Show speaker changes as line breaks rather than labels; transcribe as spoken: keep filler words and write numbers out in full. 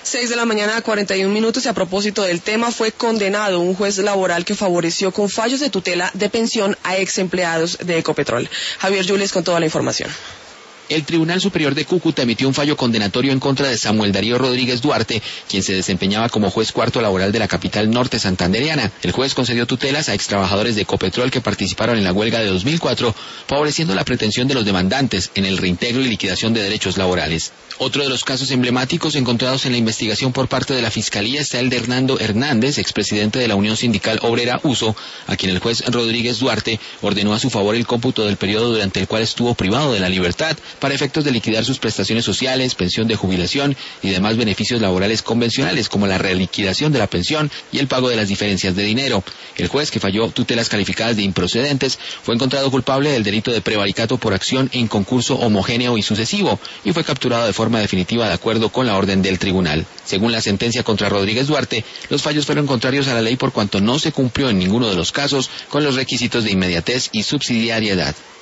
Seis de la mañana, cuarenta y un minutos, y a propósito del tema, fue condenado un juez laboral que favoreció con fallos de tutela de pensión a ex empleados de Ecopetrol. Javier Yules con toda la información.
El Tribunal Superior de Cúcuta emitió un fallo condenatorio en contra de Samuel Darío Rodríguez Duarte, quien se desempeñaba como juez cuarto laboral de la capital norte santandereana. El juez concedió tutelas a extrabajadores de Ecopetrol que participaron en la huelga de dos mil cuatro, favoreciendo la pretensión de los demandantes en el reintegro y liquidación de derechos laborales. Otro de los casos emblemáticos encontrados en la investigación por parte de la Fiscalía está el de Hernando Hernández, expresidente de la Unión Sindical Obrera U S O, a quien el juez Rodríguez Duarte ordenó a su favor el cómputo del periodo durante el cual estuvo privado de la libertad, para efectos de liquidar sus prestaciones sociales, pensión de jubilación y demás beneficios laborales convencionales, como la reliquidación de la pensión y el pago de las diferencias de dinero. El juez, que falló tutelas calificadas de improcedentes, fue encontrado culpable del delito de prevaricato por acción en concurso homogéneo y sucesivo, y fue capturado de forma definitiva de acuerdo con la orden del tribunal. Según la sentencia contra Rodríguez Duarte, los fallos fueron contrarios a la ley por cuanto no se cumplió en ninguno de los casos con los requisitos de inmediatez y subsidiariedad.